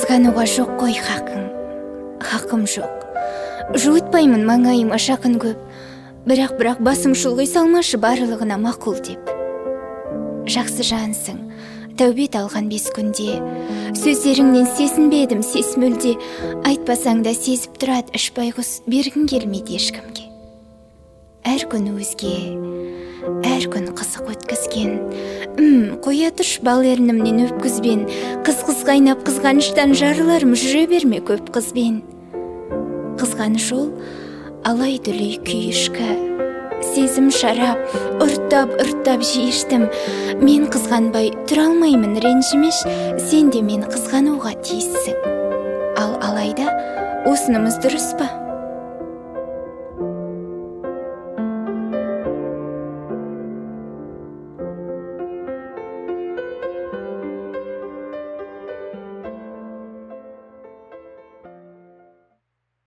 қызғануға жоқ қой хақым жоқ. Жуытпаймын маңайыма жақын көп, бірақ басым шұлғи салмашы барлығына мақұл деп. Жақсы жансың, тәубет алған 5 күнде, сөздеріңнен сезінбедім сес мүлде, айтпасаң да сезіп тұрады іш байғұс, бергін келмейді ешкімге. Әр күн өзге, әр күн қызық өткізген, қоя тұрш бал ернімнен өпкізбен, қыз қайнап қызғаныштан жарыларым, жүре берме көп қызбен. Қызғаныш ол алай дүлей күйішкі, сезім шарап, ұрттап жиіштім. Мен қызғанбай тұра алмаймын ренжімеш, сен де мен қызғануға тиіссің. Ал алайда осынымыз дұрыс па?